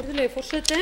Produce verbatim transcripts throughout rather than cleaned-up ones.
Virðulegi forseti.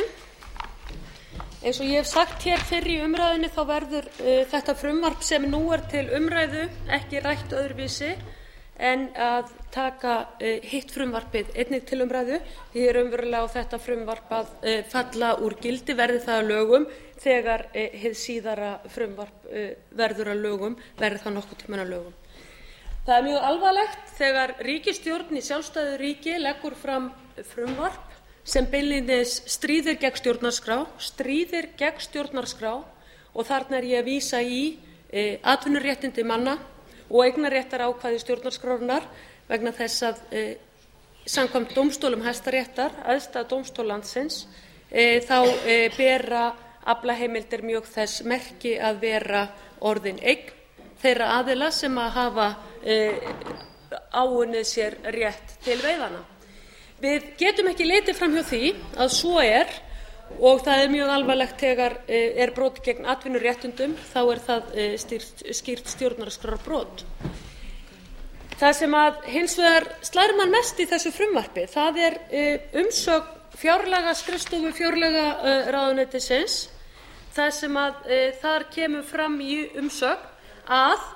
Eins og ég hef sagt hér fyrr í umræðunni þá verður uh, þetta frumvarp sem nú er til umræðu ekki rætt öðruvísi en að taka uh, hitt frumvarpið einnig til umræðu. Því er raunverulega á þetta frumvarp að uh, falla úr gildi verði það að lögum þegar uh, hið síðara frumvarp uh, verður að lögum, verði það nokkuð tímann að lögum. Það er mjög alvarlegt þegar ríkisstjórn í sjálfstæðu ríki leggur fram frumvarp sem beinlínis stríðir gegn stjórnarskrá, stríðir gegn stjórnarskrá og þarna er ég að vísa í e, atvinnuréttindi manna og eignarréttarákvæði stjórnarskrárinnar vegna þess að e, samkvæmt dómstólum Hæstaréttar, æðsta dómstól landsins, e, þá e, bera aflaheimildir mjög þess merki að vera orðin eign þeirra aðila sem að hafa e, áunnið sér rétt til veiðanna. Við getum ekki litið fram hjá því að svo er og það er mjög alvarlegt þegar e, er brot gegn atvinnuréttindum, þá er það e, stýrt, skýrt stjórnarskrárbrot. Það sem að hins vegar slær mann mest í þessu frumvarpi, það er e, umsögn fjárlagaskrifstofu fjárlagaráðuneytisins, það sem að e, þar kemur fram í umsögn að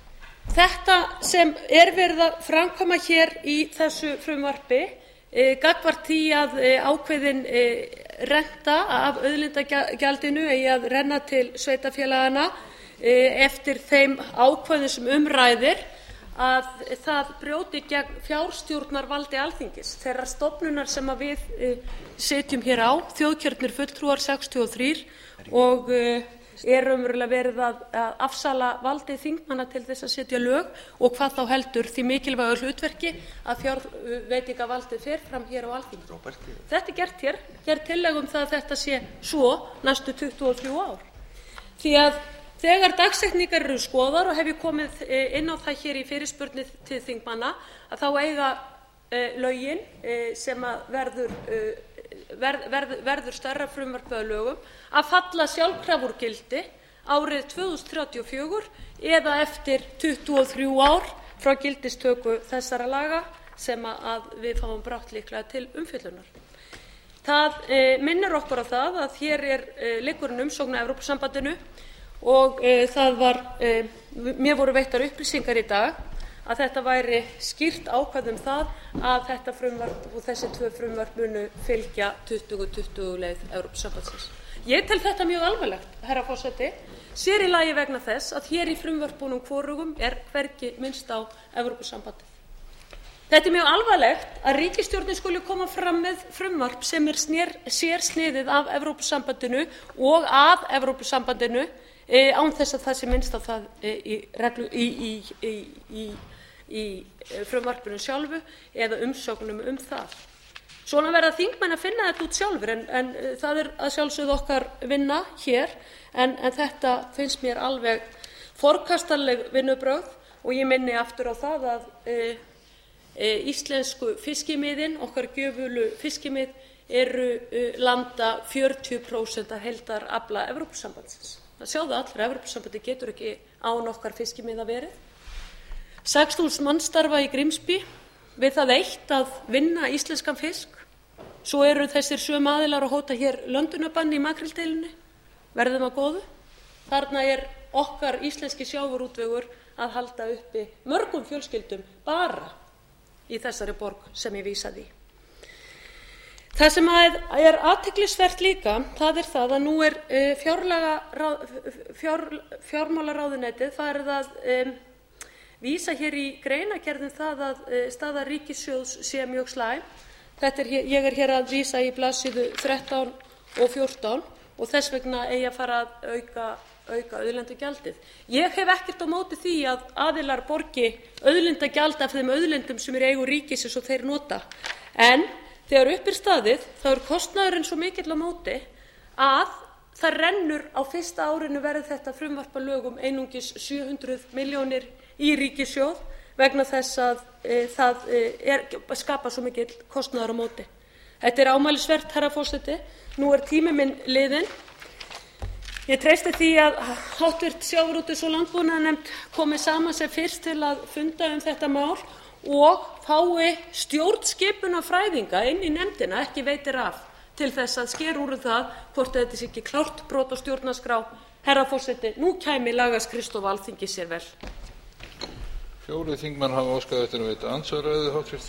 þetta sem er verið að framkvæma hér í þessu frumvarpi e, gagnvart því að e, ákveðin e, renta af auðlindagjaldinu eigi að renna til sveitarfélaganna e, eftir þeim ákvæðum sem um ræðir, að það brjóti gegn fjárstjórnarvaldi Alþingis, þeirrar stofnunar sem að við e, sitjum hér á, þjóðkjörnir fulltrúar sextíu og þrír og e, er raunverulega verið að, að afsala valdi þingmanna til þess að setja lög og hvað þá heldur því mikilvægu hlutverki að fjárveitingavaldið fer fram hér á Alþingi. Þetta er gert hér, hér tillaga um það að þetta sé svo næstu tuttugu og þrjú ár. Því að þegar dagsetningar eru skoðar og hef ég komið inn á það hér í fyrirspurni til þingmanna að þá eiga e, lögin e, sem að verður e, Verð, verð, verður stærra frumvarpið að lögum að falla sjálfkrafa úr gildi árið tvö þúsund þrjátíu og fjögur eða eftir tuttugu og þrjú ár frá gildistöku þessara laga sem að við fáum brátt líklega til umfjöllunar. Það e, minnir okkur á það að hér er e, liggur en umsókn að Evrópusambandinu og e, það var, e, mér voru veittar upplýsingar í dag að þetta væri skýrt ákvæði um það að þetta frumvarp og þessi tvö frumvarp munu fylgja tuttugu tuttugu leið Evrópusambandsins. Ég tel þetta mjög alvarlegt, herra forseti, sér í lagi vegna þess að hér í frumvörpunum hvorugum er hvergi minnst á Evrópusambandið. Þetta er mjög alvarlegt að ríkisstjórnin skuli koma fram með frumvarp sem er snér, sérsniðið af Evrópusambandinu og að Evrópusambandinu e, án þess að það sé minnst á það e, í, reglu, í, í, í, í í frumvarpinu sjálfu eða umsóknum um það. Svona verða þingmenn að finna þetta út sjálfur en, en það er að sjálfsögðu okkar vinna hér en, en þetta finnst mér alveg forkastanleg vinnubrögð og ég minni aftur á það að e, e, íslensku fiskimiðin, okkar gjöfulu fiskimið eru e, landa fjörutíu prósent af heildarafla Evrópusambandsins. Það sjáðu allir, Evrópusambandið getur ekki án okkar fiskimiða verið. sex þúsund manns starfa í Grímsby við það eitt að vinna íslenskan fisk. Svo eru þessir sömu aðilar að hóta hér löndunarbanni í makríldeilunni. Verðum að góðu. Þarna er okkar íslenski sjávarútvegur að halda uppi mörgum fjölskyldum bara í þessari borg sem ég vísaði í. Það sem er athyglisvert líka, það er það að nú er fjárlaga, fjár, fjármálaráðuneytið farið að um, vísa hér í greinargerð um það að e, staða ríkissjóðs sé mjög slæm. Þetta er, ég er hér að vísa í blaðsíðu þrettán og fjórtán og þess vegna eigi að fara að auka, auka auðlindagjaldið. Ég hef ekkert á móti því að aðilar borgi auðlindagjald af þeim auðlindum sem er í eigu ríkisins og þeir nota. En þegar upp er staðið þá er kostnaðurinn svo mikill á móti að það rennur á fyrsta árinu verði þetta frumvarp að lögum einungis sjö hundruð milljónir í ríkissjóð vegna þess að e, það e, er, skapa svo mikill kostnaður á móti. Þetta er ámælisvert, herra forseti. Nú er tími minn liðinn. Ég treysti því að háttvirt sjávarútvegs- og landbúnaðarnefnd komi saman sem fyrst til að funda um þetta mál og fái stjórnskipunarfræðinga inn í nefndina, ekki veitir af, til þess að skera úr um það hvort þetta sé ekki klárt brot á stjórnarskrá. Herra forseti, nú kæmi lagaskrifstofa Alþingis sér vel. Fjórir þingmenn hafa óskað eftir að veita andsvar. Ræður háttvirtur